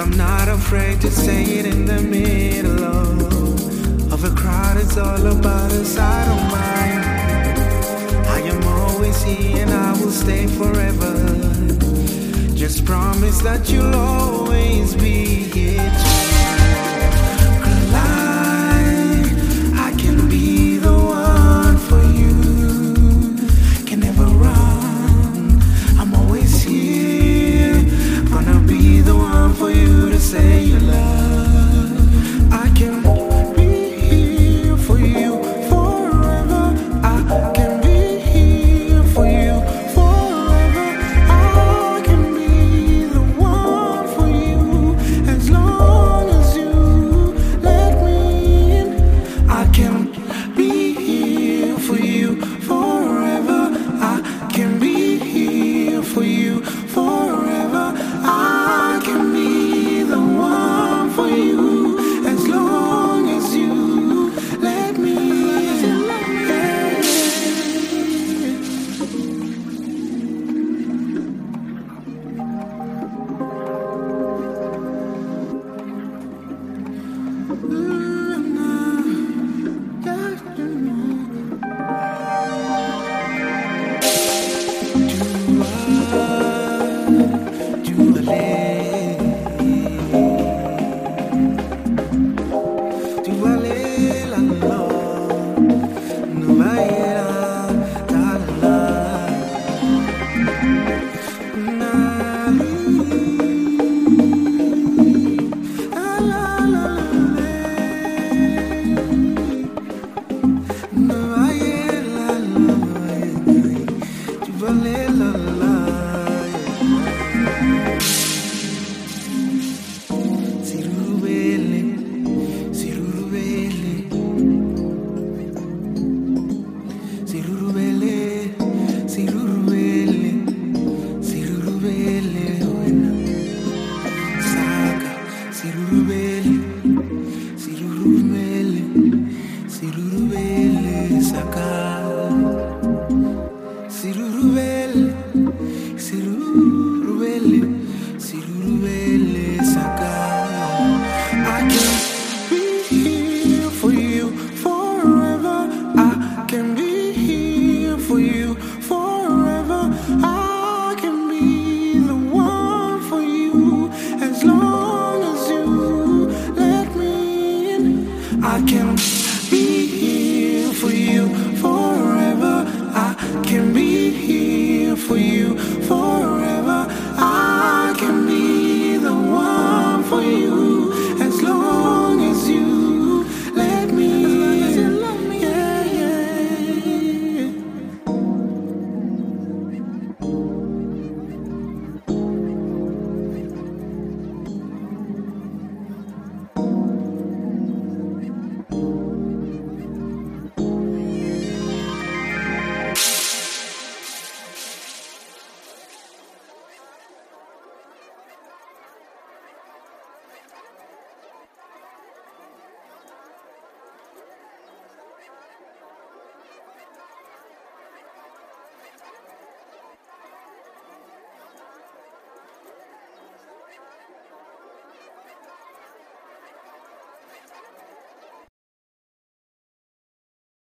I'm not afraid to say it in the middle of a crowd. It's all about us, I don't mind. I am always here and I will stay forever. Just promise that you'll always be here too. 'Cause I can be the one for you. Can never run, I'm always here. Gonna be the one for you to say you love. I can be here for you forever. I can be here for you forever. I can be the one for you as long as you let me in. I can be here for you forever. I can be here for you forever. I can be the one for you as long as you let me in. I can